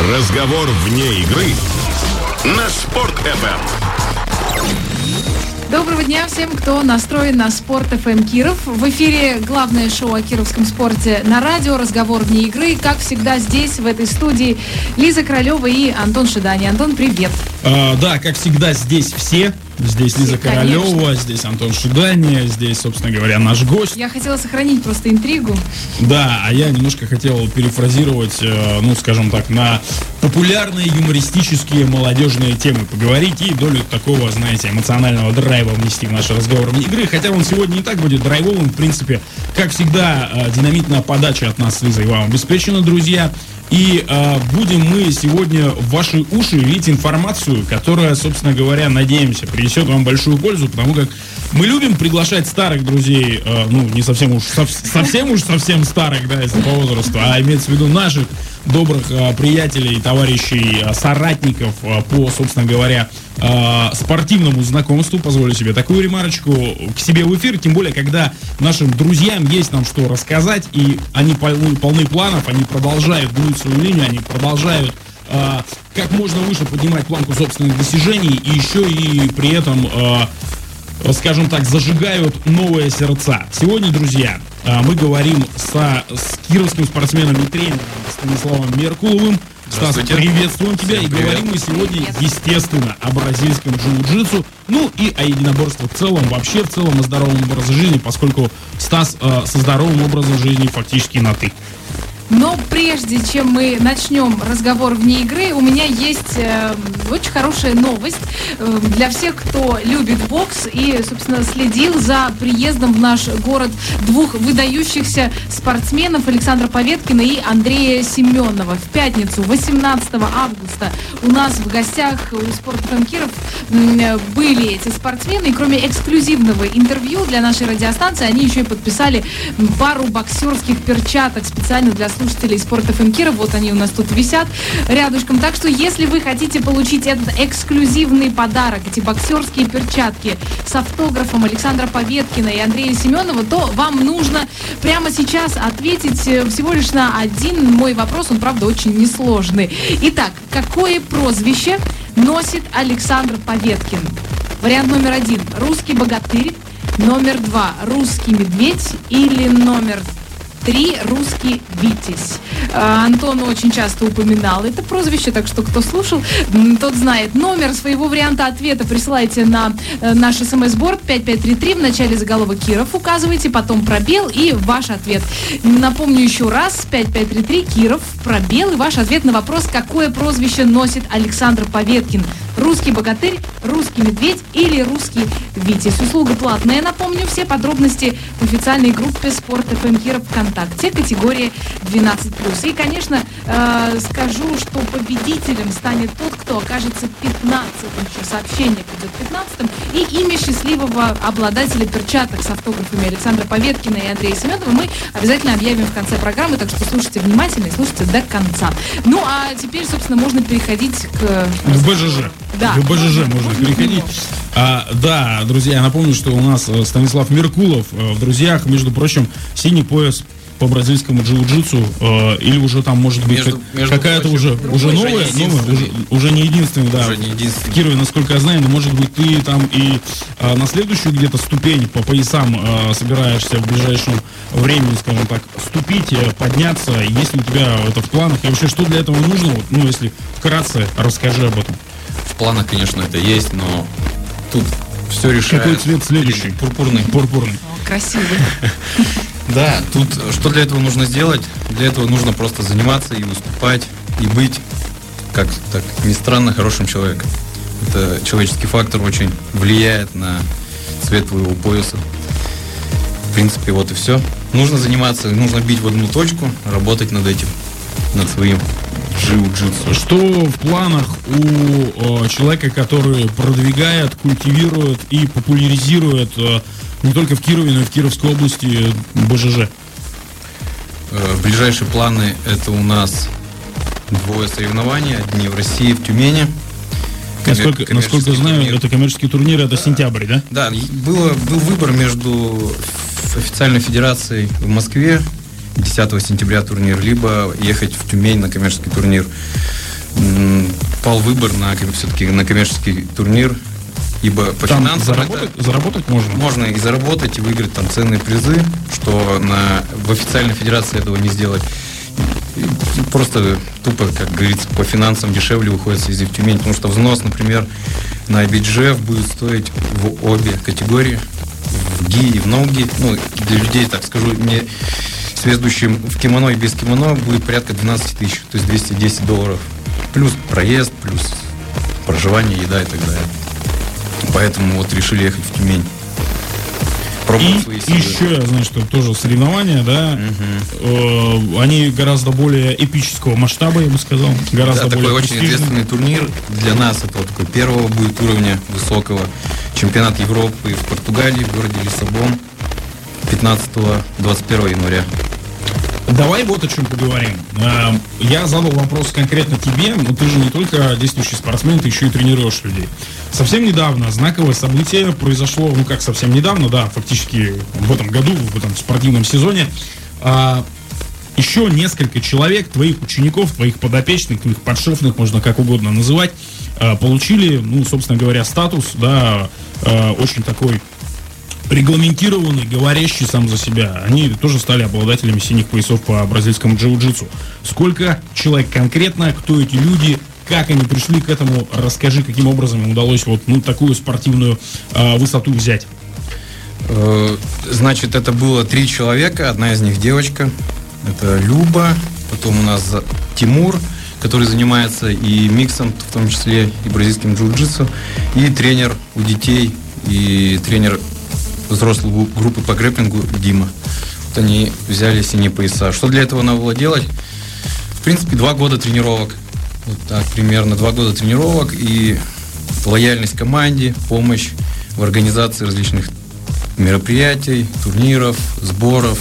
Разговор вне игры на Спорт.ФМ. Доброго дня всем, кто настроен на Спорт.ФМ Киров. В эфире главное шоу о кировском спорте на радио «Разговор вне игры». Как всегда, здесь, в этой студии, Лиза Королева и Антон Шидани. Антон, привет. Да, как всегда, здесь все. Здесь Лиза Королева, здесь Антон Шидани, здесь, собственно говоря, наш гость. Я хотела сохранить просто интригу. Да, а я немножко хотел перефразировать, скажем так, на популярные юмористические молодежные темы поговорить и долю такого, знаете, эмоционального драйва внести в наш разговор вне игры. Хотя он сегодня не так будет драйвовым, в принципе, как всегда, динамитная подача от нас с Лизой вам обеспечена, друзья. И будем мы сегодня в ваши уши лить информацию, которая, собственно говоря, надеемся, принесет вам большую пользу, потому как мы любим приглашать старых друзей, не совсем уж совсем старых, да, если по возрасту, а имеется в виду наших добрых приятелей, товарищей, соратников по, собственно говоря, спортивному знакомству, позволю себе такую ремарочку, к себе в эфир, тем более, когда нашим друзьям есть нам что рассказать, и они полны планов, они продолжают гнуть свою линию, они продолжают как можно выше поднимать планку собственных достижений, и еще и при этом, скажем так, зажигают новые сердца. Сегодня, друзья, мы говорим с кировским спортсменом и тренером Станиславом Меркуловым. Стас, приветствуем тебя. Всем привет. Говорим мы сегодня, естественно, о бразильском джиу-джитсу, и о единоборстве в целом, вообще в целом о здоровом образе жизни, поскольку Стас со здоровым образом жизни фактически на «ты». Но прежде чем мы начнем разговор вне игры, у меня есть очень хорошая новость для всех, кто любит бокс и, собственно, следил за приездом в наш город двух выдающихся спортсменов Александра Поветкина и Андрея Семенова. В пятницу, 18 августа, у нас в гостях у Спорт.ФМ Киров были эти спортсмены. И кроме эксклюзивного интервью для нашей радиостанции, они еще и подписали пару боксерских перчаток специально для слушателей Спорт.ФМ Киров. Вот они у нас тут висят рядышком. Так что, если вы хотите получить этот эксклюзивный подарок, эти боксерские перчатки с автографом Александра Поветкина и Андрея Семенова, то вам нужно прямо сейчас ответить всего лишь на один мой вопрос. Он, правда, очень несложный. Итак, какое прозвище носит Александр Поветкин? Вариант номер 1 – русский богатырь. Номер 2 – русский медведь. Или номер 3 – русский Витязь. Антон очень часто упоминал это прозвище, так что кто слушал, тот знает. Номер своего варианта ответа присылайте на наш СМС-борд 5533, в начале заголовок Киров указывайте, потом пробел и ваш ответ. Напомню еще раз, 5533, Киров, пробел и ваш ответ на вопрос, какое прозвище носит Александр Поветкин. Русский богатырь, русский медведь или русский Витязь. Услуга платная, напомню, все подробности в официальной группе Спорт.ФМ Киров ВКонтакте, категория 12+. И, конечно, скажу, что победителем станет тот, кто окажется 15-м, еще сообщение придет 15-м, и имя счастливого обладателя перчаток с автографами Александра Поветкина и Андрея Семенова мы обязательно объявим в конце программы, так что слушайте внимательно и слушайте до конца. Ну, а теперь, собственно, можно переходить к БЖЖ. Да. В БЖЖ можно переходить. Да, друзья, я напомню, что у нас Станислав Меркулов в друзьях, между прочим, синий пояс по бразильскому джиу-джитсу, или уже там, может быть, какая-то уже новая, уже не единственный, да, в Кирове, насколько я знаю, но, может быть, ты там и на следующую где-то ступень по поясам собираешься в ближайшем времени, скажем так, ступить, подняться, есть ли у тебя это в планах, и вообще, что для этого нужно, если вкратце, расскажи об этом. В планах, конечно, это есть, но тут все решает. Какой цвет следующий? Пурпурный. О, красивый. Да, тут что для этого нужно сделать? Для этого нужно просто заниматься и выступать, и быть, как так ни странно, хорошим человеком. Это человеческий фактор очень влияет на цвет твоего пояса. В принципе, вот и все. Нужно заниматься, нужно бить в одну точку, работать над этим, над своим джиу-джитсу. Что в планах у человека, который продвигает, культивирует и популяризирует не только в Кирове, но и в Кировской области БЖЖ? Ближайшие планы — это у нас двое соревнований. Одни в России, в Тюмени. Насколько знаю, это коммерческий турнир, это сентябрь, да? Да, был выбор между официальной федерацией в Москве, 10 сентября турнир, либо ехать в Тюмень на коммерческий турнир. пал выбор все-таки на коммерческий турнир, ибо по там финансам заработать можно? Можно и заработать, и выиграть там ценные призы, что в официальной федерации этого не сделать. И просто тупо, как говорится, по финансам дешевле выходит съездить в Тюмень, потому что взнос, например, на IBJJF будет стоить в обе категории, в ГИ и в ноу-ГИ, для людей, так скажу, не следующим в кимоно и без кимоно будет порядка 12 тысяч, то есть $210. Плюс проезд, плюс проживание, еда и так далее. Поэтому вот решили ехать в Тюмень. Пробовать свои силы. Еще, значит, тоже соревнования, да? Угу. Они гораздо более эпического масштаба, я бы сказал. Гораздо более такой очень ответственный турнир. Для нас это вот такой первого будет уровня высокого. Чемпионат Европы в Португалии, в городе Лиссабон, 15-21 января. Давай вот о чем поговорим. Я задал вопрос конкретно тебе, но ты же не только действующий спортсмен, ты еще и тренируешь людей. Совсем недавно знаковое событие произошло, как совсем недавно, да, фактически в этом году, в этом спортивном сезоне. Еще несколько человек, твоих учеников, твоих подопечных, твоих подшефных, можно как угодно называть, получили, собственно говоря, статус, да, очень такой регламентированный, говорящий сам за себя. Они тоже стали обладателями синих поясов по бразильскому джиу-джитсу. Сколько человек конкретно, кто эти люди, как они пришли к этому, расскажи, каким образом им удалось такую спортивную высоту взять. Значит, это было 3 человека, одна из них девочка, это Люба, потом у нас Тимур, который занимается и миксом, в том числе и бразильским джиу-джитсу, и тренер у детей, и тренер взрослой группы по грэпплингу Дима. Вот они взяли синие пояса. Что для этого надо было делать? В принципе, 2 года тренировок. Вот так, примерно 2 года тренировок и лояльность команде, помощь в организации различных мероприятий, турниров, сборов,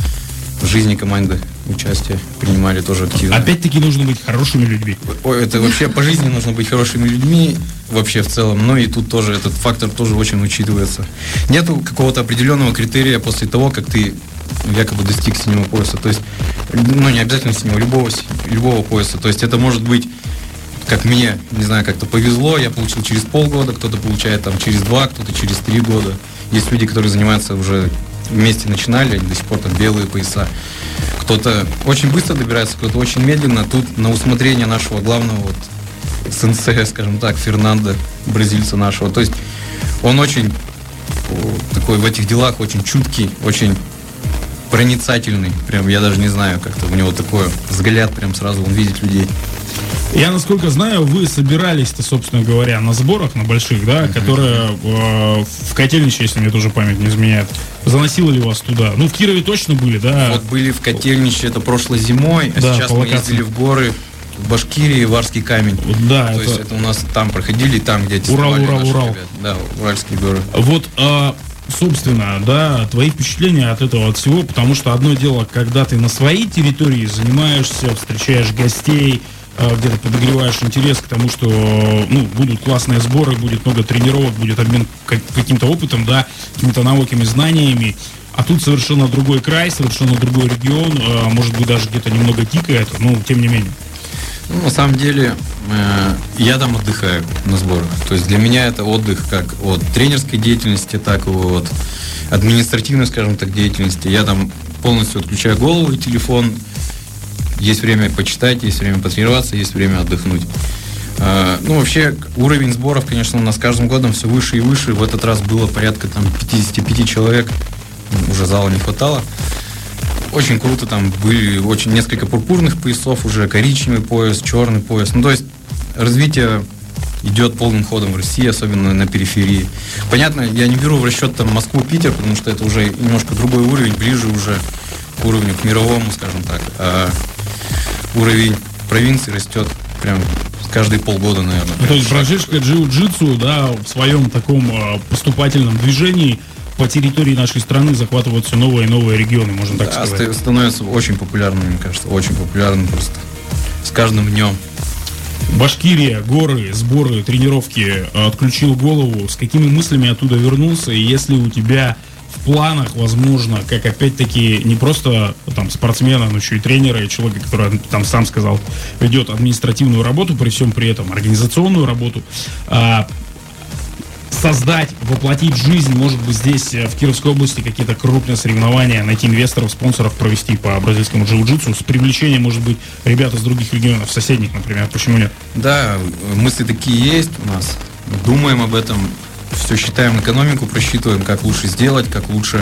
в жизни команды участие принимали тоже активно. Опять-таки нужно быть хорошими людьми. Это вообще по жизни нужно быть хорошими людьми, вообще в целом, но и тут тоже этот фактор тоже очень учитывается. Нету какого-то определенного критерия после того, как ты якобы достиг синего пояса. То есть, не обязательно синего, любого пояса. То есть это может быть, как мне, не знаю, как-то повезло, я получил через полгода, кто-то получает там через 2, кто-то через 3 года. Есть люди, которые занимаются уже вместе начинали, они до сих пор там белые пояса. Кто-то очень быстро добирается, кто-то очень медленно. Тут на усмотрение нашего главного сенсея, скажем так, Фернандо, бразильца нашего. То есть он очень такой в этих делах, очень чуткий, очень проницательный. Прям я даже не знаю, как-то у него такой взгляд, прям сразу он видит людей. Я, насколько знаю, вы собирались-то, собственно говоря, на сборах, на больших, да, которые в Котельниче, если мне тоже память не изменяет, заносило ли вас туда? В Кирове точно были, да? Вот были в Котельниче, это прошлой зимой, а сейчас мы ездили в горы, в Башкирии, Варский камень. Да, то есть это у нас там проходили, там, где Урал. Ребят. Да, Уральские горы. Вот, собственно, да, твои впечатления от этого, от всего, потому что одно дело, когда ты на своей территории занимаешься, встречаешь гостей, где-то подогреваешь интерес к тому, что будут классные сборы, будет много тренировок, будет обмен каким-то опытом, да, какими-то навыками, знаниями. А тут совершенно другой край, совершенно другой регион, может быть, даже где-то немного тикает, но тем не менее. На самом деле, я там отдыхаю на сборах. То есть для меня это отдых как от тренерской деятельности, так и от административной, скажем так, деятельности. Я там полностью отключаю голову и телефон. Есть время почитать, есть время потренироваться, есть время отдохнуть. Вообще, уровень сборов, конечно, у нас с каждым годом все выше и выше. В этот раз было порядка 55 человек. Уже зала не хватало. Очень круто, там были несколько пурпурных поясов, уже коричневый пояс, черный пояс. То есть развитие идет полным ходом в России, особенно на периферии. Понятно, я не беру в расчет Москву, Питер, потому что это уже немножко другой уровень, ближе уже к уровню, к мировому, скажем так. А уровень провинции растет прям каждые полгода, наверное. То есть бразильское джиу-джитсу, да, в своем таком поступательном движении по территории нашей страны захватывают все новые и новые регионы, можно так сказать. Становится очень популярным, мне кажется, очень популярным просто с каждым днем. Башкирия, горы, сборы, тренировки, отключил голову. С какими мыслями оттуда вернулся? И если у тебя в планах, возможно, как опять-таки не просто там спортсмена, но еще и тренера, и человека, который там сам сказал, ведет административную работу, при всем при этом организационную работу, создать, воплотить в жизнь, может быть, здесь в Кировской области какие-то крупные соревнования, найти инвесторов, спонсоров, провести по бразильскому джиу-джитсу с привлечением, может быть, ребят из других регионов, соседних, например, почему нет? Да, мысли такие есть у нас, думаем об этом, все считаем экономику, просчитываем, как лучше сделать, как лучше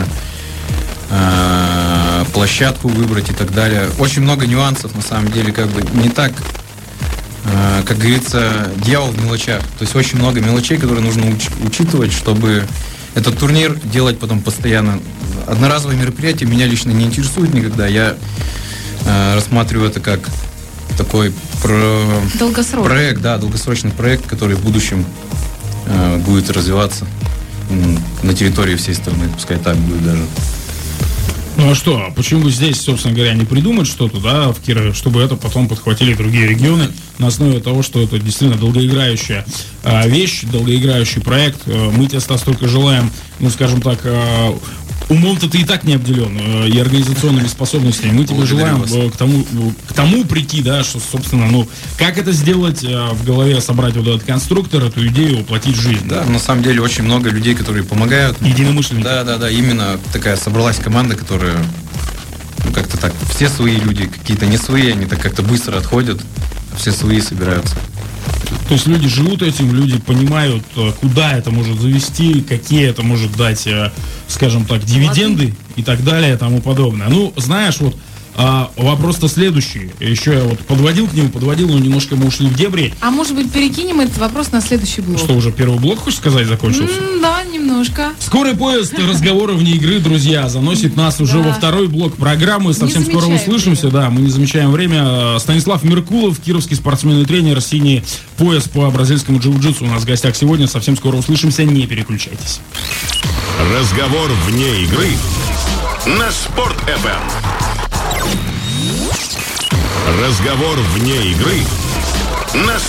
площадку выбрать и так далее. Очень много нюансов, на самом деле, как бы не так, как говорится, дьявол в мелочах. То есть очень много мелочей, которые нужно учитывать, чтобы этот турнир делать потом постоянно. Одноразовые мероприятия меня лично не интересуют никогда. Я рассматриваю это как такой проект, да, долгосрочный проект, который в будущем будет развиваться на территории всей страны. Пускай так будет даже. Ну а что, почему бы здесь, собственно говоря, не придумать что-то, да, в Кирове, чтобы это потом подхватили другие регионы на основе того, что это действительно долгоиграющая вещь, долгоиграющий проект. Мы тебе, Стас, только желаем, ну, скажем так, умом-то ты и так не обделен, и организационными способностями. Мы тебе желаем к тому прийти, да, что, собственно, ну, как это сделать в голове, собрать вот этот конструктор, эту идею, воплотить в жизнь. Да, на самом деле очень много людей, которые помогают. Единомышленники. Да, именно такая собралась команда, которая, ну, как-то так, все свои люди, какие-то не свои, они так как-то быстро отходят, все свои собираются. То есть люди живут этим, люди понимают, куда это может завести, какие это может дать, скажем так, дивиденды и так далее и тому подобное. Ну, знаешь, вот вопрос-то следующий. Еще я вот подводил к нему, но немножко мы ушли в дебри. А может быть, перекинем этот вопрос на следующий блок? Что, уже первый блок, хочешь сказать, закончился? Да, немножко. Скорый поезд разговора вне игры, друзья, заносит нас уже во второй блок программы. Совсем скоро услышимся. Да, мы не замечаем время. Станислав Меркулов, кировский спортсмен и тренер, синий пояс по бразильскому джиу-джитсу у нас в гостях сегодня. Совсем скоро услышимся, не переключайтесь. Разговор вне игры на Спорт.ФМ. Разговор вне игры на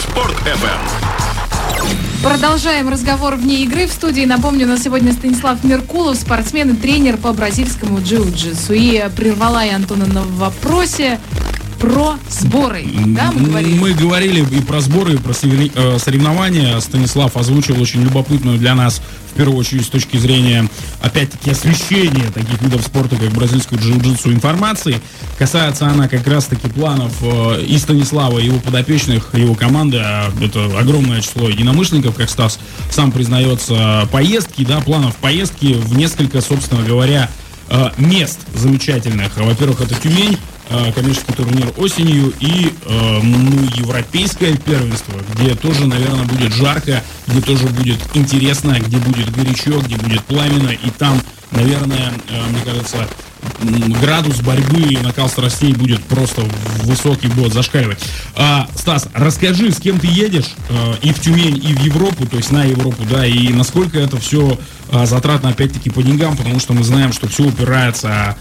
Спорт.ФМ. Продолжаем разговор вне игры. В студии, напомню, у нас сегодня Станислав Меркулов, спортсмен и тренер по бразильскому джиу-джитсу. И прервала я Антона на вопросе про сборы. Да, мы говорили и про сборы, и про соревнования. Станислав озвучил очень любопытную для нас, в первую очередь, с точки зрения, опять-таки, освещения таких видов спорта, как бразильскую джиу-джитсу, информации. Касается она как раз-таки планов и Станислава, и его подопечных, и его команды. Это огромное число единомышленников, как Стас сам признается, поездки, да, планов поездки в несколько, собственно говоря, мест замечательных. Во-первых, это Тюмень, коммерческий турнир осенью и европейское первенство, где тоже, наверное, будет жарко, где тоже будет интересно, где будет горячо, где будет пламенно, и там, наверное, мне кажется, градус борьбы и накал страстей будет просто высокий, будет зашкаливать. Стас, расскажи, с кем ты едешь и в Тюмень, и в Европу, то есть на Европу, да, и насколько это все затратно, опять-таки, по деньгам, потому что мы знаем, что все упирается,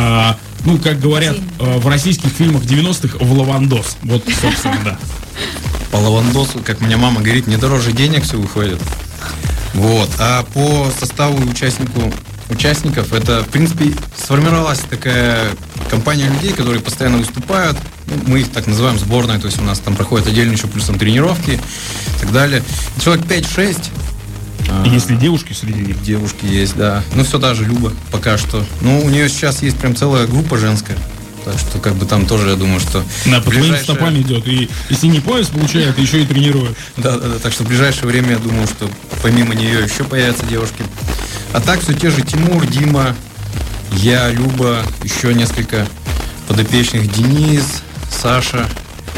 ну, как говорят в российских фильмах 90-х, в лавандос. Вот, собственно, да. По лавандосу, как меня мама говорит, не дороже денег все выходит. Вот. А по составу участников, это, в принципе, сформировалась такая компания людей, которые постоянно выступают. Мы их так называем сборной, то есть у нас там проходят отдельно еще плюсом тренировки и так далее. Человек 5-6. Если девушки среди них? Девушки есть, да. Ну, все та же Люба пока что. Ну, у нее сейчас есть прям целая группа женская. Так что, как бы там тоже, я думаю, что... Да, по твоим стопам идет. И если не пояс получает, еще и тренирует. Да. Так что в ближайшее время, я думаю, что помимо нее еще появятся девушки. А так все те же Тимур, Дима, я, Люба, еще несколько подопечных. Денис, Саша.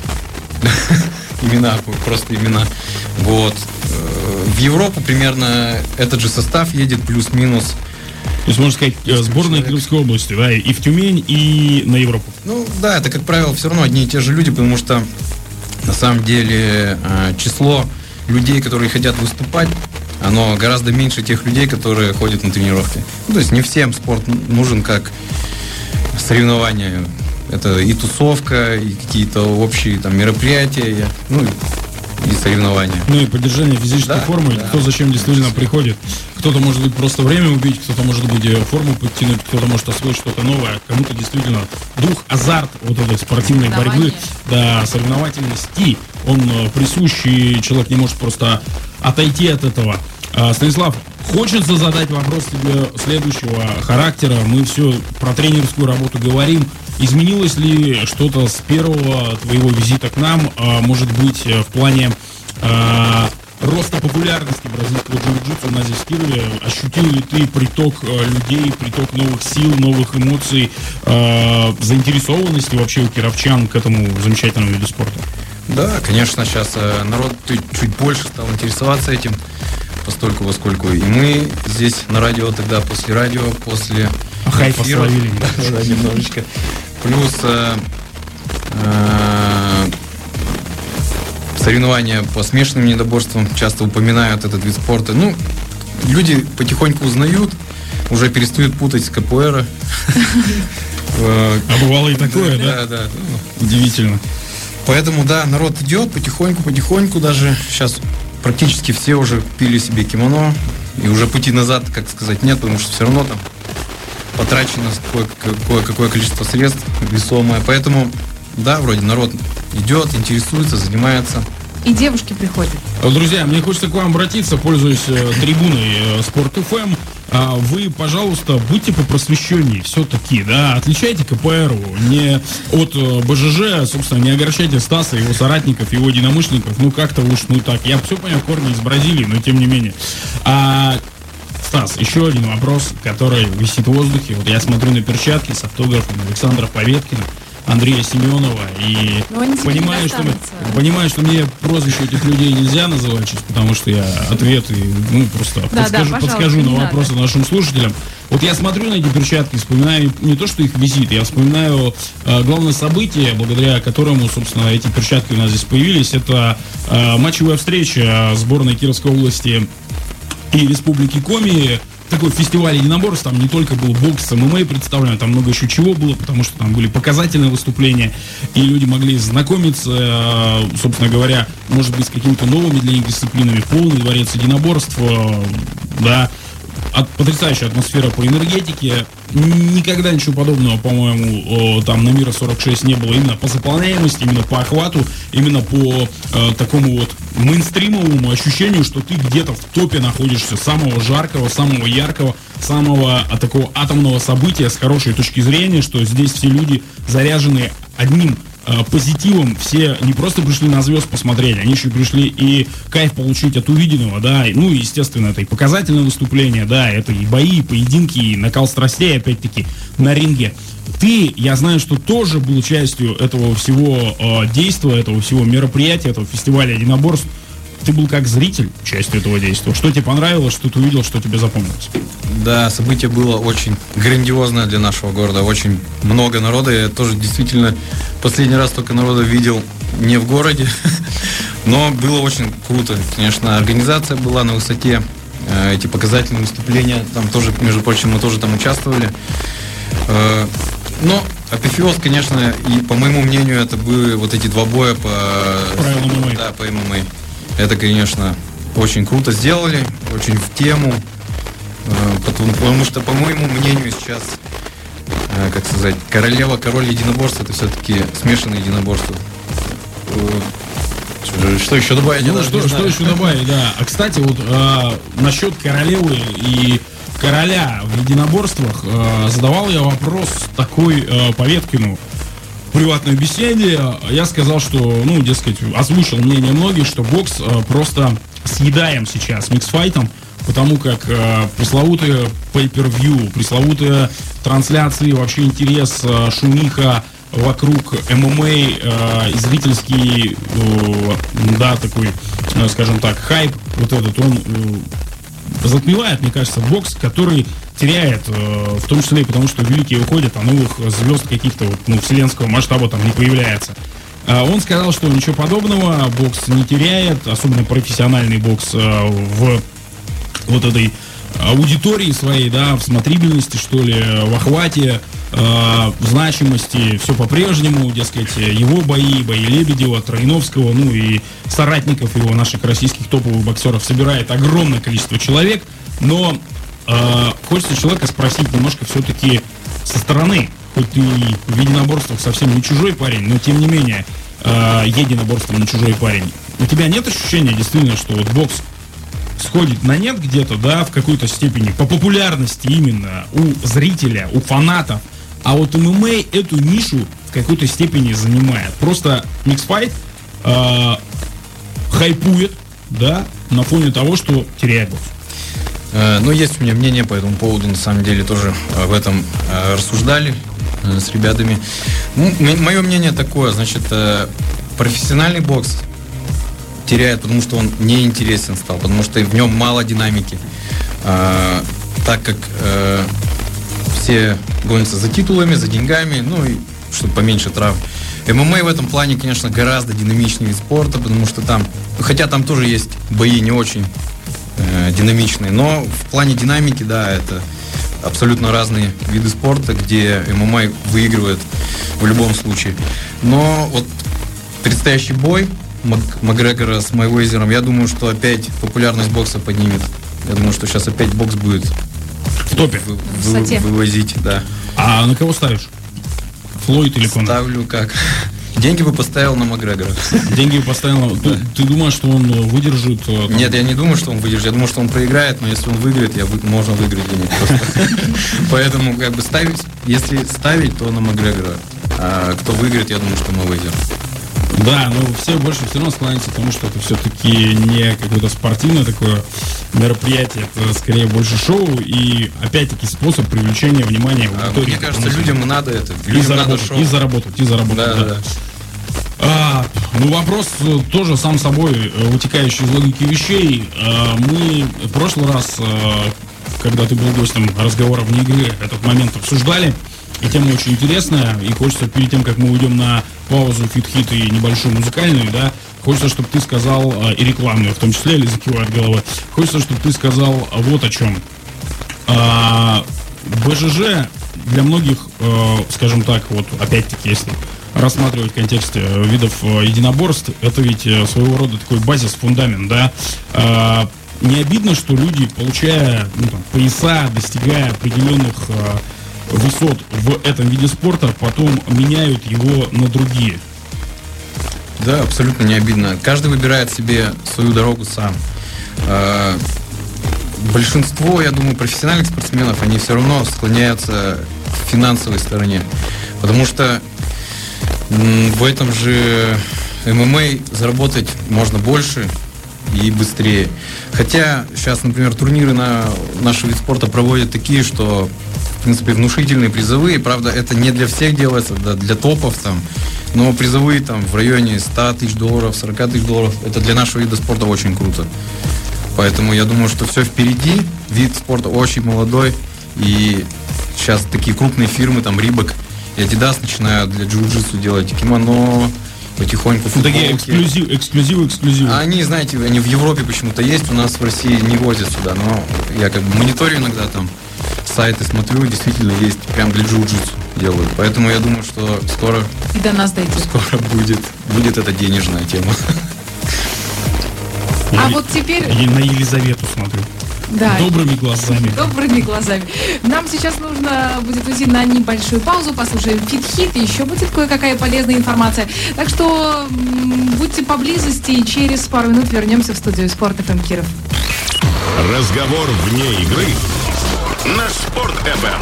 Имена, просто имена. Вот. В Европу примерно этот же состав едет, плюс-минус. То есть, можно сказать, сборная Кировской области, да, и в Тюмень, и на Европу. Ну, да, это, как правило, все равно одни и те же люди, потому что, на самом деле, число людей, которые хотят выступать, оно гораздо меньше тех людей, которые ходят на тренировки. Ну, то есть, не всем спорт нужен как соревнование. Это и тусовка, и какие-то общие там мероприятия, ну, и соревнования. Ну и поддержание физической формы, кто зачем действительно приходит. Кто-то может быть просто время убить, кто-то может быть форму подтянуть, кто-то может освоить что-то новое, кому-то действительно дух, азарт вот этой спортивной борьбы, да, соревновательности, он присущ, и человек не может просто отойти от этого. Станислав, хочется задать вопрос тебе следующего характера. Мы все про тренерскую работу говорим. Изменилось ли что-то с первого твоего визита к нам, может быть, в плане роста популярности бразильского джиу-джитсу у нас здесь в Кирове? Ощутил ли ты приток людей, приток новых сил, новых эмоций, заинтересованности вообще у кировчан к этому замечательному виду спорта? Да, конечно, сейчас народ чуть больше стал интересоваться этим, постольку поскольку и мы здесь на радио тогда, после хайпа словили. Да, немножечко. Плюс соревнования по смешанным единоборствам часто упоминают этот вид спорта. Ну, люди потихоньку узнают, уже перестают путать с КПР. А бывало и такое, да? Да. Удивительно. Поэтому, да, народ идет потихоньку, даже сейчас практически все уже купили себе кимоно, и уже пути назад, как сказать, нет, потому что все равно там потрачено кое-какое количество средств весомое. Поэтому, да, вроде народ идет, интересуется, занимается. И девушки приходят. Друзья, мне хочется к вам обратиться, пользуясь трибуной Спорт ФМ. Вы, пожалуйста, будьте попросвещеннее все-таки, да, отличайте КПРу не от БЖЖ, собственно, не огорчайте Стаса, его соратников, его единомышленников, ну как-то уж, ну так, я все понял, корни из Бразилии, но тем не менее. Стас, еще один вопрос, который висит в воздухе. Вот я смотрю на перчатки с автографом Александра Поветкина, Андрея Семенова, и понимаю, что мне прозвище этих людей нельзя называть, сейчас, потому что я ответы, просто подскажу на вопросы нашим слушателям. Вот я смотрю на эти перчатки, вспоминаю не то, что их визит, я вспоминаю главное событие, благодаря которому, собственно, эти перчатки у нас здесь появились. Это матчевая встреча сборной Кировской области и Республики Коми. Такой фестиваль единоборств, там не только был бокс, ММА представлено, там много еще чего было, потому что там были показательные выступления, и люди могли знакомиться, собственно говоря, может быть, с какими-то новыми для них дисциплинами. Полный дворец единоборств, да, потрясающая атмосфера по энергетике. Никогда ничего подобного, по-моему, там на Мира 46 не было именно по заполняемости, именно по охвату, именно по такому вот мейнстримовому ощущению, что ты где-то в топе находишься самого жаркого, самого яркого, самого такого атомного события с хорошей точки зрения, что здесь все люди заряжены одним позитивом, все не просто пришли на звезд посмотреть, они еще пришли и кайф получить от увиденного, да, ну, естественно, это и показательное выступление, да, это и бои, и поединки, и накал страстей, опять-таки, на ринге. Ты, я знаю, что тоже был частью этого всего действия, этого всего мероприятия, этого фестиваля единоборств. Ты был как зритель частью этого действия. Что тебе понравилось, что ты увидел, что тебе запомнилось? Да, событие было очень грандиозное для нашего города. Очень много народа. Я тоже действительно последний раз только народа видел не в городе. Но было очень круто. Конечно, организация была на высоте. Эти показательные выступления. Там тоже, между прочим, мы тоже там участвовали. Но апофеоз, конечно, и по моему мнению, это были вот эти два боя по ММА. Да, по ММА. Это, конечно, очень круто сделали, очень в тему, потому что, по моему мнению, сейчас, как сказать, король единоборств, это все-таки смешанное единоборство. Что еще добавить? Что еще добавить, да. А, кстати, вот насчет королевы и короля в единоборствах задавал я вопрос такой Поветкину. В приватной беседе я сказал, что, дескать, озвучил мнение многих, что бокс просто съедаем сейчас миксфайтом, потому как пресловутые pay-per-view, пресловутые трансляции, вообще интерес, шумиха вокруг ММА, и зрительский, да, такой, скажем так, хайп, вот этот, он затмевает, мне кажется, бокс, который теряет, в том числе и потому, что великие уходят, а новых звезд каких-то вселенского масштаба там не появляется. Он сказал, что ничего подобного, бокс не теряет, особенно профессиональный бокс в вот этой аудитории своей, да, в смотрибельности, что ли, в охвате. значимости все по-прежнему, дескать, его бои Лебедева, Троиновского, ну и соратников его, наших российских топовых боксеров, собирает огромное количество человек, но хочется человека спросить немножко все-таки со стороны, хоть ты в единоборствах совсем не чужой парень, но тем не менее единоборством не чужой парень. У тебя нет ощущения действительно, что вот бокс сходит на нет где-то, да, в какой-то степени по популярности именно у зрителя, у фанатов, а вот ММА эту нишу в какой-то степени занимает. Просто миксфайт хайпует, да, на фоне того, что теряет бокс. Ну, есть у меня мнение по этому поводу, на самом деле, тоже об этом рассуждали с ребятами. Ну, мое мнение такое, значит, профессиональный бокс теряет, потому что он неинтересен стал, потому что в нем мало динамики, так как все гонятся за титулами, за деньгами, ну и чтобы поменьше травм. ММА в этом плане, конечно, гораздо динамичнее вид спорта, потому что там, хотя там тоже есть бои не очень динамичные, но в плане динамики, да, это абсолютно разные виды спорта, где ММА выигрывает в любом случае. Но вот предстоящий бой Макгрегора с Мейвезером, я думаю, что опять популярность бокса поднимет. Я думаю, что сейчас опять бокс будет в топе вывозить, да. А на кого ставишь? Флойд или Конор? Ставлю как? Деньги бы поставил на Макгрегора. Деньги бы поставил на... Ты думаешь, что он выдержит? Там... Нет, я не думаю, что он выдержит. Я думаю, что он проиграет, но если он выиграет, можно выиграть денег просто. Поэтому как бы ставить, если ставить, то на Макгрегора. А кто выиграет, я думаю, что Мейвезер. Да, но все больше все равно склоняются к тому, что это все-таки не какое-то спортивное такое мероприятие, это скорее больше шоу и опять-таки способ привлечения внимания аудитории. Мне кажется, людям надо это. И заработать. Да. Ну, вопрос тоже сам собой вытекающий из логики вещей. Мы в прошлый раз, когда ты был гостем разговора вне игры, этот момент обсуждали. И тема очень интересная, и хочется перед тем, как мы уйдем на паузу, фит-хит и небольшую музыкальную, да, хочется, чтобы ты сказал, и рекламную в том числе, или закивает головой, хочется, чтобы ты сказал вот о чем. БЖЖ для многих, скажем так, вот опять-таки, если рассматривать в контексте видов единоборств, это ведь своего рода такой базис, фундамент, да. Не обидно, что люди, получая пояса, достигая определенных высот в этом виде спорта, потом меняют его на другие? Да, абсолютно не обидно. Каждый выбирает себе свою дорогу сам. Большинство, я думаю, профессиональных спортсменов, они все равно склоняются к финансовой стороне. Потому что в этом же ММА заработать можно больше и быстрее. Хотя сейчас, например, турниры на наш вид спорта проводят такие, что в принципе внушительные призовые, правда, это не для всех делается, да, для топов там, но призовые там в районе $100 тысяч, $40 тысяч, это для нашего вида спорта очень круто. Поэтому я думаю, что все впереди, вид спорта очень молодой, и сейчас такие крупные фирмы, там Рибок и Adidas начинают для джиу-джитсу делать кимоно, потихоньку футболки. Такие эксклюзивы. Они, знаете, они в Европе почему-то есть, у нас в России не возят сюда, но я как бы мониторю иногда там сайты, смотрю, действительно есть прям для джиу-джитсу делают. Поэтому я думаю, что скоро... И до нас дойдет. Скоро будет эта денежная тема. А вот теперь... И на Елизавету смотрю. Да. Добрыми глазами. Нам сейчас нужно будет уйти на небольшую паузу, послушаем фит-хит, и еще будет кое-какая полезная информация. Так что будьте поблизости, и через пару минут вернемся в студию Спорт ФМ Киров. Разговор вне игры на Спорт ФМ.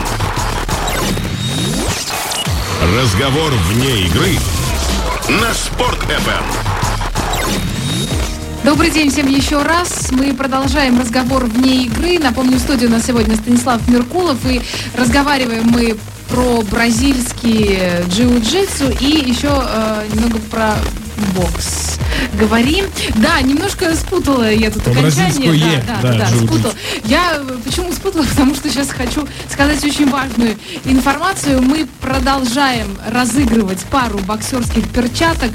Разговор вне игры на Спорт ФМ. Добрый день всем еще раз. Мы продолжаем разговор вне игры. Напомню, в студии у нас сегодня Станислав Меркулов. И разговариваем мы про бразильский джиу-джитсу и еще немного про бокс. говорим. Да, немножко спутала я тут окончание. Да, спутала. Я почему спутала? Потому что сейчас хочу сказать очень важную информацию. Мы продолжаем разыгрывать пару боксерских перчаток,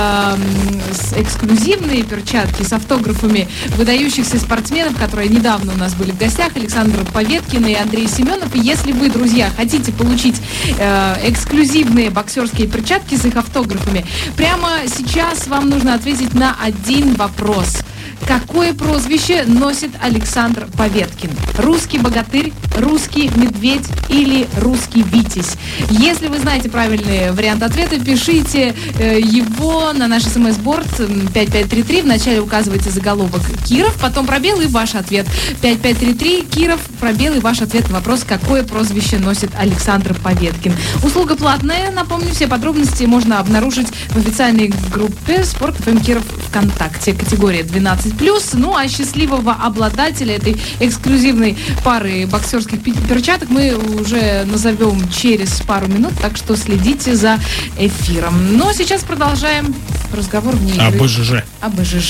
эксклюзивные перчатки с автографами выдающихся спортсменов, которые недавно у нас были в гостях, Александр Поветкин и Андрей Семенов. И если вы, друзья, хотите получить эксклюзивные боксерские перчатки с их автографами, прямо сейчас вам нужно ответить на один вопрос. Какое прозвище носит Александр Поветкин? Русский богатырь, русский медведь или русский витязь? Если вы знаете правильный вариант ответа, пишите его на наш смс-борд 5533. Вначале указывайте заголовок Киров, потом пробел и ваш ответ. 5533 Киров, пробел и ваш ответ на вопрос, какое прозвище носит Александр Поветкин. Услуга платная. Напомню, все подробности можно обнаружить в официальной группе Спорт ФМ Киров ВКонтакте. Категория 12+. Ну, а счастливого обладателя этой эксклюзивной пары боксерских перчаток мы уже назовем через пару минут, так что следите за эфиром. Но сейчас продолжаем разговор вне игры. О БЖЖ.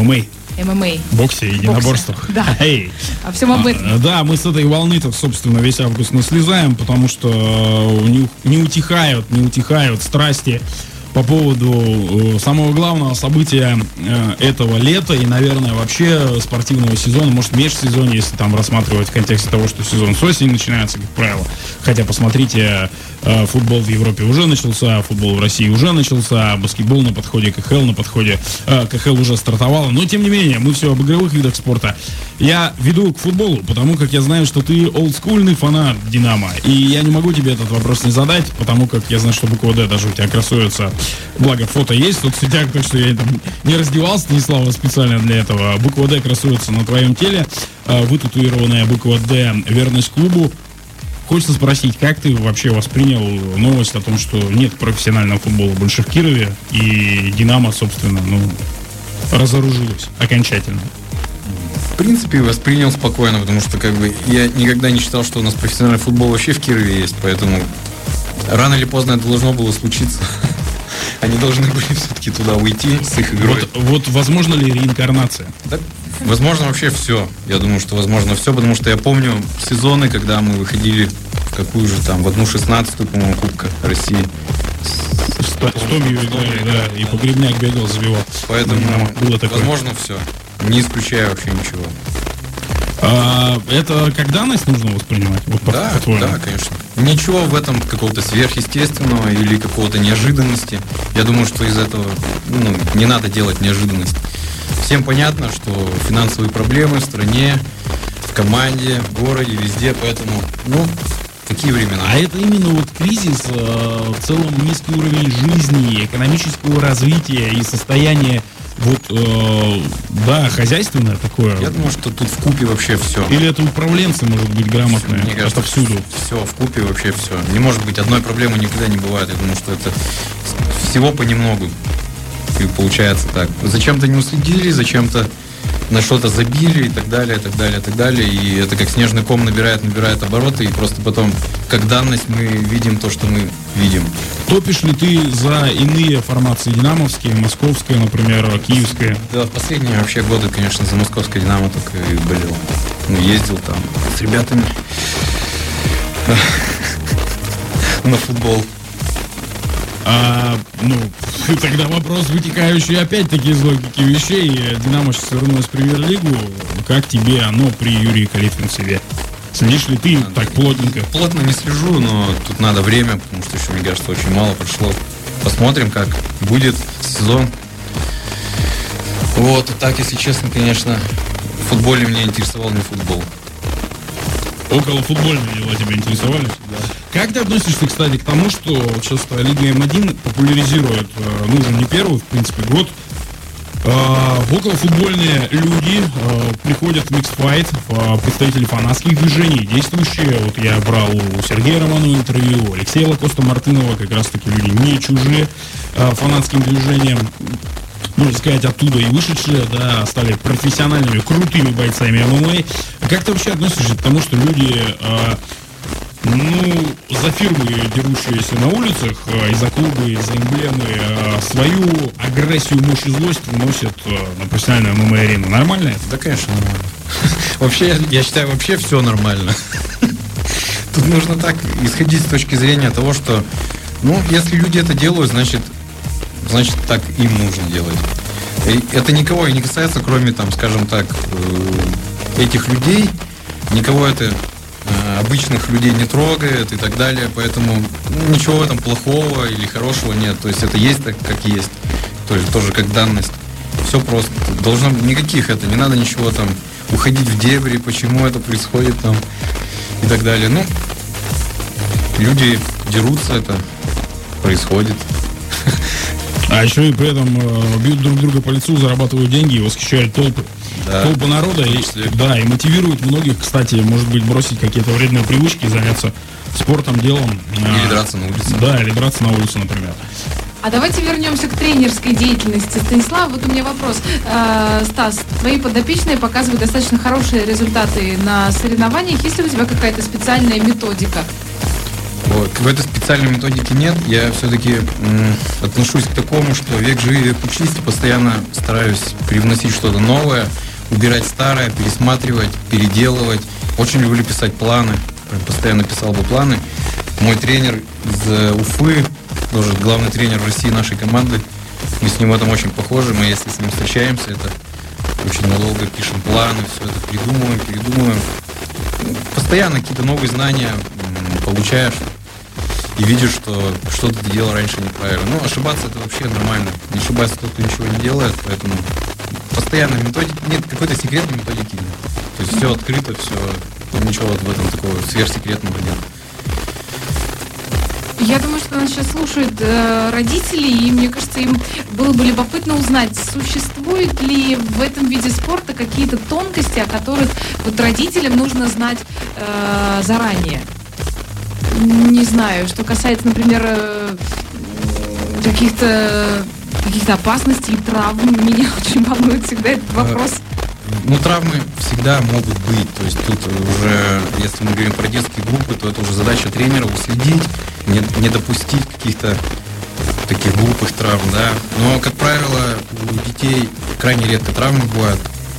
ММА. Боксе, единоборствах. Да. О всем об этом. Да, мы с этой волны-то, собственно, весь август не слезаем, потому что не утихают страсти по поводу самого главного события этого лета и, наверное, вообще спортивного сезона, может, межсезонье, если там рассматривать в контексте того, что сезон с осени начинается, как правило. Хотя, посмотрите, футбол в Европе уже начался, футбол в России уже начался, баскетбол на подходе, КХЛ на подходе, КХЛ уже стартовала. Но, тем не менее, мы все об игровых видах спорта. Я веду к футболу, потому как я знаю, что ты олдскульный фанат Динамо. И я не могу тебе этот вопрос не задать, потому как я знаю, что буква «Д» даже у тебя красуется. Благо, фото есть в соцсетях, так что я там не раздевался, Станислава, специально для этого. Буква «Д» красуется на твоем теле. Вытатуированная буква «Д» — верность клубу. Хочется спросить, как ты вообще воспринял новость о том, что нет профессионального футбола больше в Кирове, и Динамо, собственно, разоружилась окончательно? В принципе, воспринял спокойно, потому что я никогда не считал, что у нас профессиональный футбол вообще в Кирове есть, поэтому рано или поздно это должно было случиться. Они должны были все-таки туда уйти с их игрой. Вот возможно ли реинкарнация? Да, возможно вообще все. Я думаю, что возможно все, потому что я помню сезоны, когда мы выходили в какую же там, в 1/16, по-моему, Кубка России. С Томью играли, да, и Погребняк бегал, забивал. Поэтому было такое. Возможно все. Не исключая вообще ничего. Это как данность нужно воспринимать? Вот да, конечно. Ничего в этом какого-то сверхъестественного или какого-то неожиданности. Я думаю, что из этого не надо делать неожиданность. Всем понятно, что финансовые проблемы в стране, в команде, в городе, везде, поэтому, такие времена. А это именно вот кризис, в целом низкий уровень жизни, экономического развития и состояние хозяйственное такое. Я думаю, что тут вкупе вообще все. Или это управленцы, может быть, грамотные? Мне кажется, всюду. Все, вкупе вообще все. Не может быть, одной проблемы никогда не бывает. Я думаю, что это всего понемногу. И получается так. Зачем-то не уследили, зачем-то на что-то забили и так далее, и так далее, и так далее. И это как снежный ком набирает обороты, и просто потом, как данность, мы видим то, что мы видим. Топишь ли ты за иные формации динамовские, московская, например, киевская? Да, в последние вообще годы, конечно, за московское Динамо только и болел. Ездил там с ребятами на футбол. Тогда вопрос, вытекающий опять-таки из логики вещей. Динамо сейчас вернулась в Премьер-лигу. Как тебе оно при Юрии Калитвинцеве? Следишь ли ты так плотненько? Плотно не слежу, но тут надо время, потому что еще, мне кажется, очень мало прошло. Посмотрим, как будет сезон. И так, если честно, конечно, в футболе меня интересовал не футбол. Околофутбольные дела тебя интересовали? Да. Как ты относишься, кстати, к тому, что сейчас Лига М1 популяризирует, уже не первый, в принципе, год, околофутбольные люди приходят в миксфайт, представители фанатских движений, действующие. Вот я брал у Сергея Романова интервью, у Алексея Лакоста-Мартынова, как раз таки люди не чужие фанатским движениям. Можно сказать, оттуда и вышедшие, стали профессиональными, крутыми бойцами ММА. Как ты вообще относишься к тому, что люди Ну, за фирмы, дерущиеся на улицах, и за клубы, и за эмблемы, свою агрессию, мощь и злость вносят на профессиональную ММА-арену. Нормально это? Да, конечно, нормально. Вообще, я считаю, вообще все нормально. Тут нужно так исходить с точки зрения того, что, ну, если люди это делают, значит так им нужно делать. И это никого и не касается, кроме, там, скажем так, этих людей. Никого это обычных людей не трогает и так далее, поэтому ничего в этом плохого или хорошего нет. То есть это есть так, как есть. То есть тоже как данность. Все просто. Должно быть никаких это, не надо ничего там уходить в дебри, почему это происходит там и так далее. Ну, люди дерутся, это происходит. А еще и при этом бьют друг друга по лицу, зарабатывают деньги и восхищают толпы. Да, толпы народа и мотивируют многих, кстати, может быть, бросить какие-то вредные привычки, заняться спортом, делом. Или драться на улице. Да, или драться на улице, например. А давайте вернемся к тренерской деятельности. Станислав, вот у меня вопрос. Стас, твои подопечные показывают достаточно хорошие результаты на соревнованиях. Есть ли у тебя какая-то специальная методика? Какой-то специальной методики нет. Я все-таки отношусь к такому, что век живи, век учись. Постоянно стараюсь привносить что-то новое, убирать старое, пересматривать, переделывать. Очень люблю писать планы. Постоянно писал бы планы. Мой тренер из Уфы, тоже главный тренер в России нашей команды. Мы с ним в этом очень похожи. Мы, если с ним встречаемся, это очень надолго пишем планы, все это передумываем. Постоянно какие-то новые знания получаешь и видишь, что что-то ты делал раньше неправильно. Ну, ошибаться это вообще нормально. Не ошибается тот, кто ничего не делает, поэтому постоянно методики, нет какой-то секретной методики. То есть все открыто, все, ничего вот в этом такого сверхсекретного нет. Я думаю, что нас сейчас слушают родители, и мне кажется, им было бы любопытно узнать, существуют ли в этом виде спорта какие-то тонкости, о которых вот родителям нужно знать заранее. Не знаю, что касается, например, каких-то опасностей, травм, меня очень волнует всегда этот вопрос. Ну, травмы всегда могут быть. То есть тут уже, если мы говорим про детские группы, то это уже задача тренера уследить, не допустить каких-то таких глупых травм, да. Но, как правило, у детей крайне редко травмы бывают,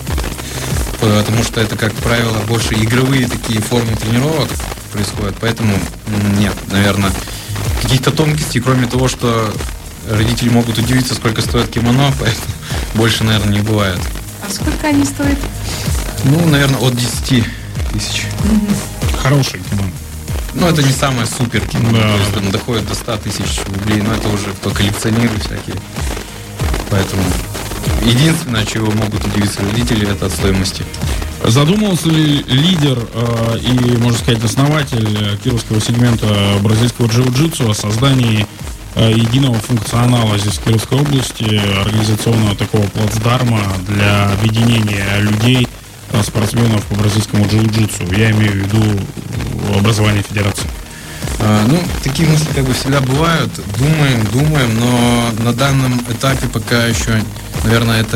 потому что это, как правило, больше игровые такие формы тренировок происходят. Поэтому нет, наверное, каких-то тонкостей, кроме того, что родители могут удивиться, сколько стоит кимоно, поэтому больше, наверное, не бывает. А сколько они стоят? Ну, наверное, от 10 тысяч. Хороший кимоно. Ну, это не самое супер кимоно, да. То есть там доходит до 100 тысяч рублей, но это уже кто коллекционирует всякие. Поэтому единственное, чего могут удивиться родители, это от стоимости. Задумывался ли лидер и, можно сказать, основатель кировского сегмента бразильского джиу-джитсу о создании единого функционала здесь в Кировской области, организационного такого плацдарма для объединения людей, спортсменов по бразильскому джиу-джитсу? Я имею в виду образование федерации. Ну, такие мысли как бы всегда бывают. Думаем, но на данном этапе пока еще, наверное, это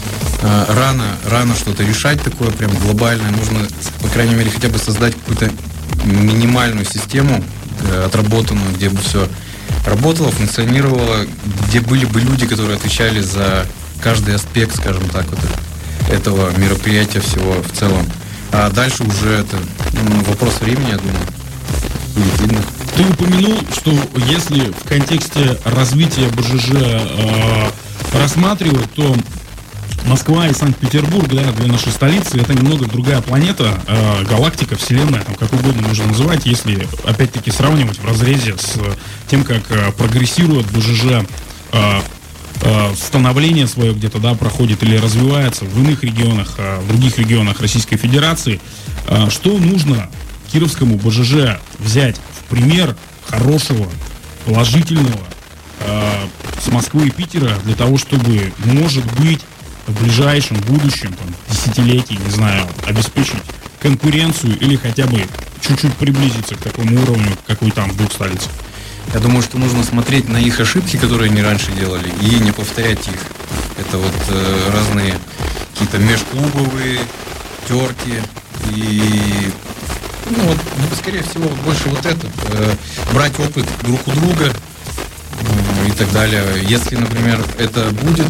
рано что-то решать такое прям глобальное. Нужно, по крайней мере, хотя бы создать какую-то минимальную систему отработанную, где бы все работало, функционировало, где были бы люди, которые отвечали за каждый аспект, скажем так, вот этого мероприятия всего в целом. А дальше уже это вопрос времени, я думаю, будет видно. Ты упомянул, что если в контексте развития БЖЖ рассматривать, то Москва и Санкт-Петербург, да, две наши столицы, это немного другая планета, галактика, вселенная, там, как угодно можно называть, если, опять-таки, сравнивать в разрезе с тем, как прогрессирует БЖЖ, становление свое где-то, да, проходит или развивается в иных регионах, в других регионах Российской Федерации. Что нужно кировскому БЖЖ взять в пример хорошего, положительного с Москвы и Питера для того, чтобы, может быть, в ближайшем будущем, там, десятилетии, не знаю, обеспечить конкуренцию или хотя бы чуть-чуть приблизиться к такому уровню, какой там в двух столицах? Я думаю, что нужно смотреть на их ошибки, которые они раньше делали, и не повторять их. Это вот разные какие-то межклубовые терки и Ну, вот, скорее всего, больше вот это. Брать опыт друг у друга и так далее. Если, например, это будет,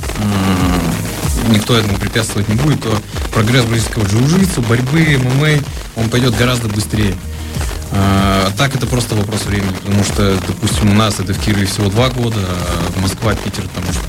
никто этому препятствовать не будет, то прогресс бразильского джиу-джитсу, борьбы, ММА, он пойдет гораздо быстрее. А так это просто вопрос времени, потому что, допустим, у нас это в Кирове всего 2 года, а Москва, Питер,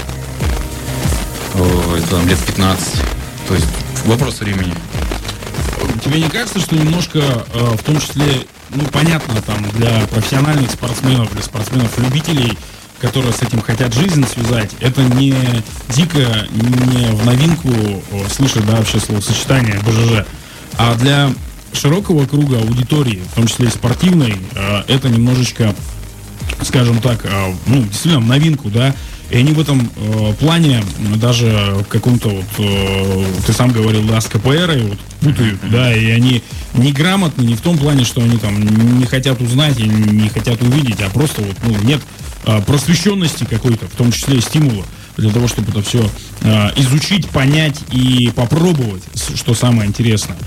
там 15. То есть вопрос времени. Тебе не кажется, что немножко, в том числе, ну, понятно, там, для профессиональных спортсменов, для спортсменов-любителей, которые с этим хотят жизнь связать, это не дико, не в новинку слышать, да, вообще словосочетание БЖЖ, а для широкого круга аудитории, в том числе и спортивной, это немножечко, скажем так, ну, действительно, в новинку, да, и они в этом плане даже в каком-то вот, ты сам говорил, да, с КПР, вот, путают, да, и они неграмотны не в том плане, что они там не хотят узнать и не хотят увидеть, а просто вот, ну, нет просвещенности какой-то, в том числе и стимула для того, чтобы это все изучить, понять и попробовать, что самое интересное.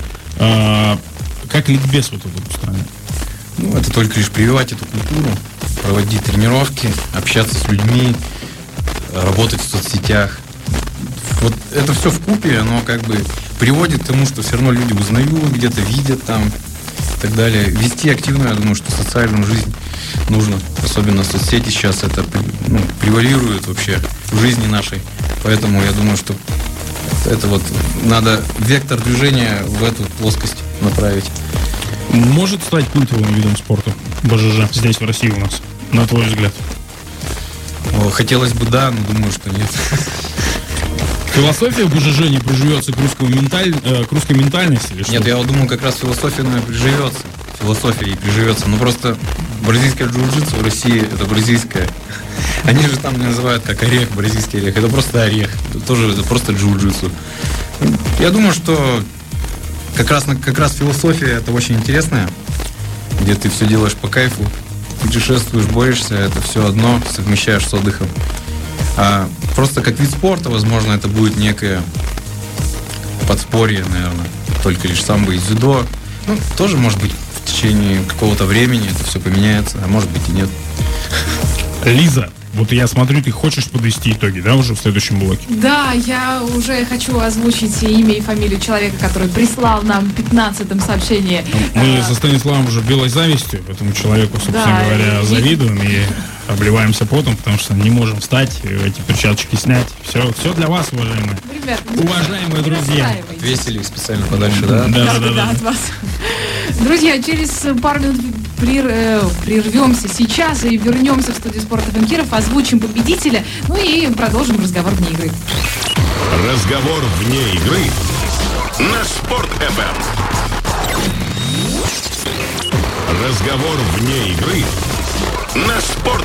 Как ликбез вот этот устраивает? Ну, это только лишь прививать эту культуру, проводить тренировки, общаться с людьми, работать в соцсетях. Вот это все вкупе, оно как бы приводит к тому, что все равно люди узнают, где-то видят там и так далее. Вести активную, я думаю, что социальную жизнь нужно. Особенно соцсети сейчас это, ну, превалирует вообще в жизни нашей. Поэтому я думаю, что это вот надо вектор движения в эту плоскость направить. Может стать культовым видом спорта БЖЖ здесь, в России у нас, на твой взгляд? Хотелось бы, да, но думаю, что нет. Философия БЖЖ не приживется к русской ментальности или что? Нет, я вот думаю, как раз философия, наверное, приживется. Философия и приживется. Но просто бразильское джиу-джитсу в России это бразильское. Они же там называют как орех, бразильский орех. Это просто орех. Это просто джиу-джитсу. Я думаю, что как раз философия это очень интересная, где ты все делаешь по кайфу, путешествуешь, борешься, это все одно, совмещаешь с отдыхом. А просто как вид спорта, возможно, это будет некое подспорье, наверное, только лишь самбо и дзюдо. Ну, тоже, может быть, в течение какого-то времени это все поменяется, а может быть и нет. Лиза, вот я смотрю, ты хочешь подвести итоги, да, уже в следующем блоке? Да, я уже хочу озвучить имя и фамилию человека, который прислал нам 15-м сообщение. Мы со Станиславом уже белой завистью этому человеку, собственно Да, говоря, завидуем и обливаемся потом, потому что не можем встать, эти перчаточки снять. Все для вас, уважаемые. Ребят, Уважаемые друзья. Весели их специально подальше, да? Да, от вас. Друзья, через пару минут прервемся сейчас и вернемся в студию Спорта ФМ Киров, озвучим победителя, ну и продолжим разговор вне игры. Разговор вне игры на Спорт ФМ. Разговор вне игры на Спорт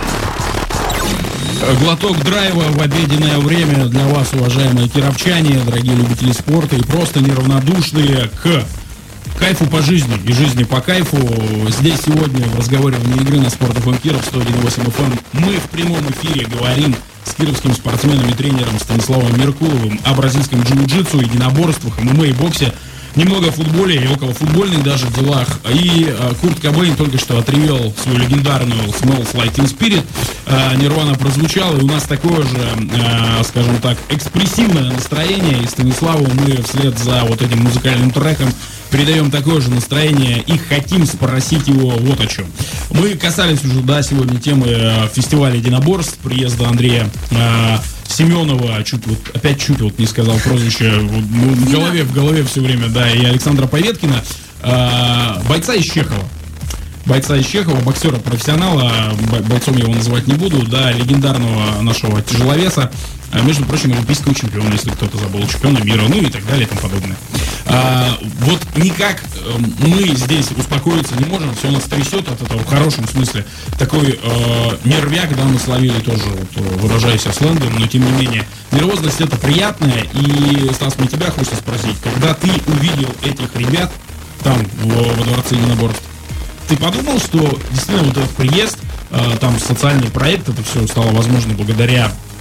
ФМ. Глоток драйва в обеденное время для вас, уважаемые кировчане, дорогие любители спорта и просто неравнодушные к кайфу по жизни и жизни по кайфу. Здесь сегодня в разговоре вне игры на Спорт ФМ Киров 101.8 FM мы в прямом эфире говорим с кировским спортсменом и тренером Станиславом Меркуловым о бразильском джиу-джитсу, единоборствах, ММА и боксе. Немного о футболе и околофутбольных даже делах. И Курт Кобейн только что отревел свою легендарную Smells Like Teen Spirit. Нирвана прозвучала, и у нас такое же, скажем так, экспрессивное настроение. И Станиславу мы вслед за вот этим музыкальным треком передаем такое же настроение и хотим спросить его вот о чем. Мы касались уже, да, сегодня темы фестиваля единоборств, приезда Андрея Семенова, опять чуть не сказал прозвище, в голове все время, да, и Александра Поветкина, бойца из Чехова, боксера-профессионала, бойцом я его называть не буду, да, легендарного нашего тяжеловеса, между прочим, олимпийского чемпиона, если кто-то забыл, чемпиона мира, ну и так далее и тому подобное. Вот никак мы здесь успокоиться не можем, все нас трясет от этого, в хорошем смысле. Такой нервяк, да, мы словили тоже, вот, выражаясь сленгом, но тем не менее, нервозность это приятная. И, Стас, мне тебя хочется спросить, когда ты увидел этих ребят там, во дворце единоборств, ты подумал, что действительно вот этот приезд, там социальный проект, это все стало возможно благодаря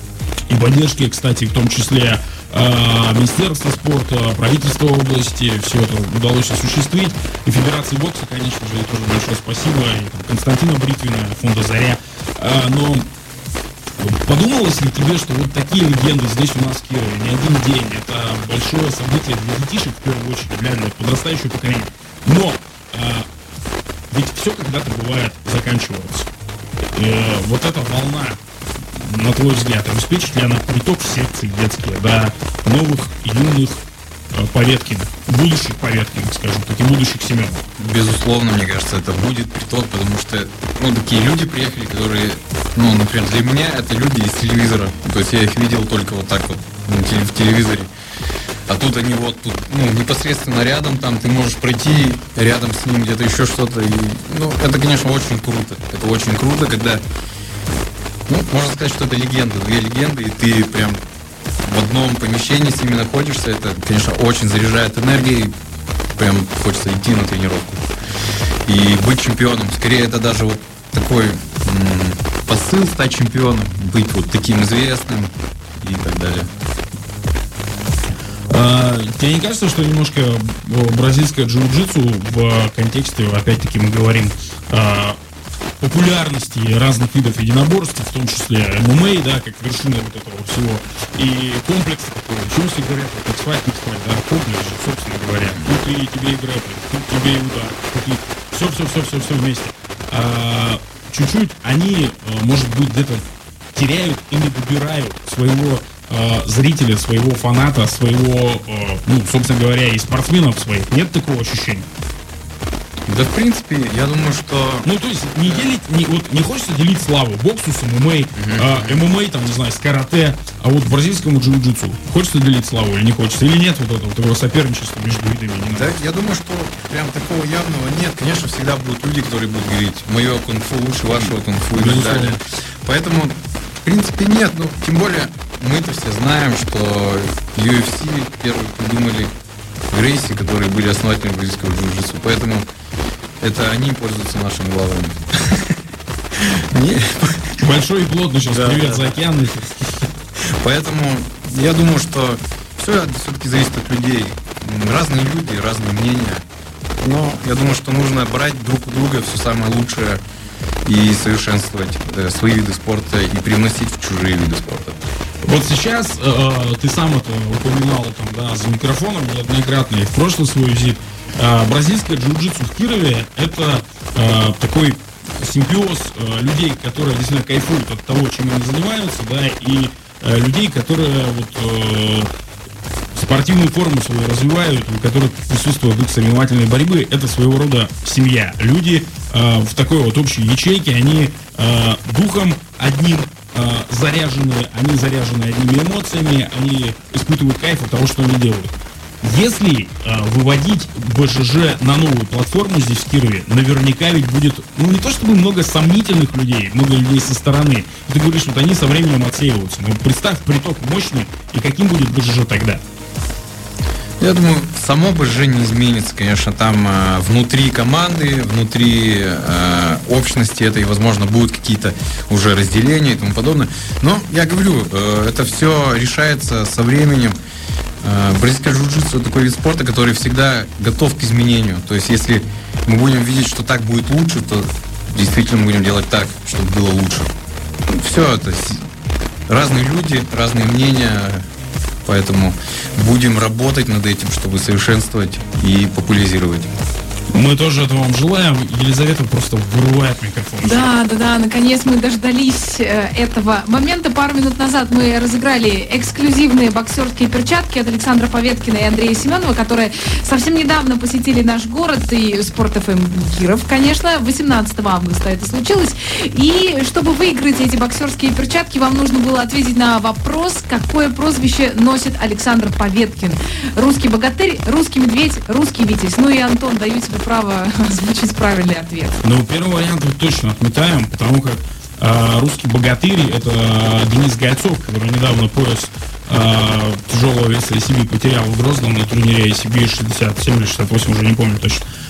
и поддержки, кстати, в том числе Министерства спорта, правительства области, все это удалось осуществить. И Федерации бокса, конечно же, тоже большое спасибо, и там, Константина Бритвина, фонда «Заря». Но подумалось ли тебе, что вот такие легенды здесь у нас в Кирове не один день, это большое событие для детишек, в первую очередь, для подрастающего поколения. Но ведь все когда-то бывает заканчивается. Вот эта волна, на твой взгляд, обеспечит ли она приток в секции детские, да, новых, юных Поветкиных, будущих Поветкиных, скажем так, и будущих Семенов? Безусловно, мне кажется, это будет приток, потому что, такие люди приехали, которые, например, для меня это люди из телевизора, то есть я их видел только вот так вот в телевизоре, а тут они непосредственно рядом, там ты можешь пройти рядом с ним, где-то еще что-то, и, это, конечно, очень круто, это очень круто, когда, можно сказать, что это легенды, две легенды, и ты прям в одном помещении с ними находишься, это, конечно, очень заряжает энергией, прям хочется идти на тренировку и быть чемпионом. Скорее, это даже вот такой посыл стать чемпионом, быть вот таким известным и так далее. Тебе не кажется, что немножко бразильское джиу-джитсу в контексте, опять-таки, мы говорим популярности разных видов единоборств, в том числе ММА, да, как вершина вот этого всего, и комплекс такой, еще все говорят, как микс-файт, да, комплекс же, собственно говоря, тут и тебе и грэпплинг, тут тебе и удар, тут и все вместе. Чуть-чуть они, может быть, где-то теряют и не добирают своего зрителя, своего фаната, своего, собственно говоря, и спортсменов своих. Нет такого ощущения? Да, в принципе, я думаю, что... то есть не хочется делить славу боксу с ММА, ММА, там, не знаю, с карате, а вот бразильскому джиу-джитсу хочется делить славу или не хочется? Или нет вот этого такого соперничества между видами? Да, я думаю, что прям такого явного нет. Конечно, всегда будут люди, которые будут говорить, мое кунг-фу лучше вашего кунг-фу и так далее. Поэтому, в принципе, нет. Тем более, мы-то все знаем, что UFC первые придумали Грейси, которые были основателями бразильского джиу-джитсу. Поэтому это они пользуются нашими главами. Большой и плотный сейчас. Привет за океан. Поэтому я думаю, что все все-таки зависит от людей. Разные люди, разные мнения. Но я думаю, что нужно брать друг у друга все самое лучшее и совершенствовать свои виды спорта и привносить в чужие виды спорта. Вот сейчас ты сам это упоминал за микрофоном неоднократно и в прошлый свой визит. Бразильское джиу-джитсу в Кирове — это такой симбиоз людей, которые действительно кайфуют от того, чем они занимаются, да, и людей, которые спортивную форму свою развивают, у которых присутствуют в их соревновательной борьбе. Это своего рода семья. Люди в такой вот общей ячейке, они духом одним заряжены, они заряжены одними эмоциями, они испытывают кайф от того, что они делают. Если выводить БЖЖ на новую платформу здесь, в Кирове, наверняка ведь будет, не то чтобы много сомнительных людей, много людей со стороны. И ты говоришь, вот они со временем отсеиваются. Но представь приток мощный, и каким будет БЖЖ тогда? Я думаю, само БЖЖ не изменится, конечно, там внутри команды, внутри общности этой, возможно, будут какие-то уже разделения и тому подобное. Но, я говорю, это все решается со временем. Бразильское джиу-джитсу — это такой вид спорта, который всегда готов к изменению. То есть, если мы будем видеть, что так будет лучше, то действительно мы будем делать так, чтобы было лучше. Все это разные люди, разные мнения, поэтому будем работать над этим, чтобы совершенствовать и популяризировать. Мы тоже этого вам желаем. Елизавета просто вырывает микрофон. Да, наконец мы дождались этого момента. Пару минут назад мы разыграли эксклюзивные боксерские перчатки от Александра Поветкина и Андрея Семенова, которые совсем недавно посетили наш город и Спорт ФМ Киров, конечно, 18 августа это случилось. И чтобы выиграть эти боксерские перчатки, вам нужно было ответить на вопрос, какое прозвище носит Александр Поветкин. Русский богатырь, русский медведь, русский витязь. И, Антон, даю тебе право озвучить правильный ответ. Первый вариант мы точно отметаем, потому как русский богатырь — это Денис Гайцов, который недавно пояс тяжелого веса ICB потерял в Грозном на турнире ICB 67 или 68, уже не помню точно.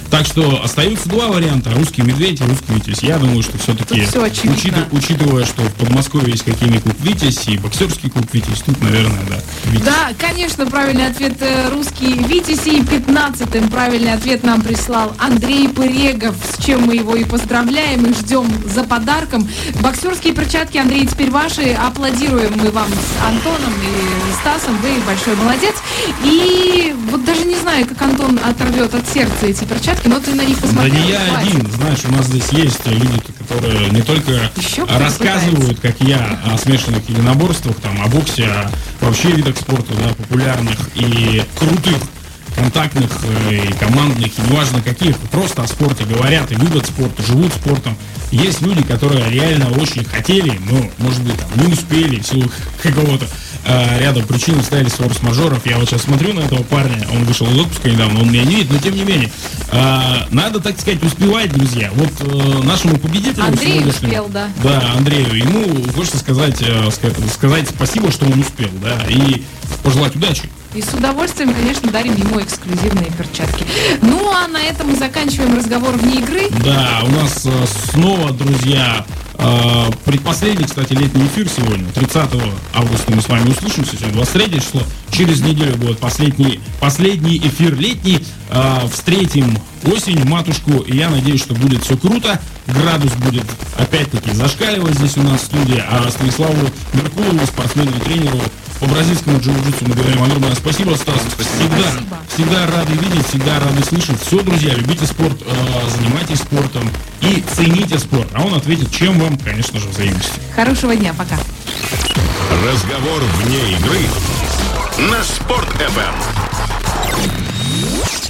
Так что остаются два варианта: русский медведь и русский Витязь. Я думаю, что все-таки, Тут всё очевидно. учитывая, что в Подмосковье есть хоккейный клуб Витязь и боксерский клуб Витязь, тут, наверное, да, Витязь. Да, конечно, правильный ответ русский Витязь. И 15-м правильный ответ нам прислал Андрей Пырегов, с чем мы его и поздравляем, и ждем за подарком. Боксерские перчатки, Андрей, теперь ваши. Аплодируем мы вам с Антоном и Стасом. Вы большой молодец. И вот даже не знаю, как Антон оторвет от сердца эти перчатки, но ты на них Да посмотрел. не я хватит. один, знаешь, у нас здесь есть люди, которые не только Еще кто-то рассказывают, как я, о смешанных единоборствах, там, о боксе, о вообще видах спорта, да, популярных и крутых, контактных и командных, и неважно каких, просто о спорте говорят и любят спорт, и живут спортом. Есть люди, которые реально очень хотели, но, может быть, там, не успели в силу какого-то ряда причин, устали форс-мажоров. Я вот сейчас смотрю на этого парня, он вышел из отпуска недавно, он меня не видит, но тем не менее, надо, так сказать, успевать, друзья. Вот нашему победителю Андрей сегодняшнему, успел, да. Да, Андрею, ему хочется сказать спасибо, что он успел, да, и пожелать удачи. И с удовольствием, конечно, дарим ему эксклюзивные перчатки. Ну, а на этом мы заканчиваем разговор вне игры. Да, у нас снова, друзья, предпоследний, кстати, летний эфир сегодня. 30 августа мы с вами услышимся, сегодня 23 число. Через неделю будет последний эфир летний. Встретим осень, матушку, и я надеюсь, что будет все круто. Градус будет опять-таки зашкаливать здесь у нас в студии. А Станиславу Меркулову, спортсмену и тренеру по бразильскому джиу-джитсу, мы говорим огромное спасибо, Стас. Всегда рады видеть, всегда рады слышать. Все, друзья, любите спорт, занимайтесь спортом и цените спорт. А он ответит, чем вам, конечно же, взаимности. Хорошего дня, пока. Разговор вне игры на Спорт FM.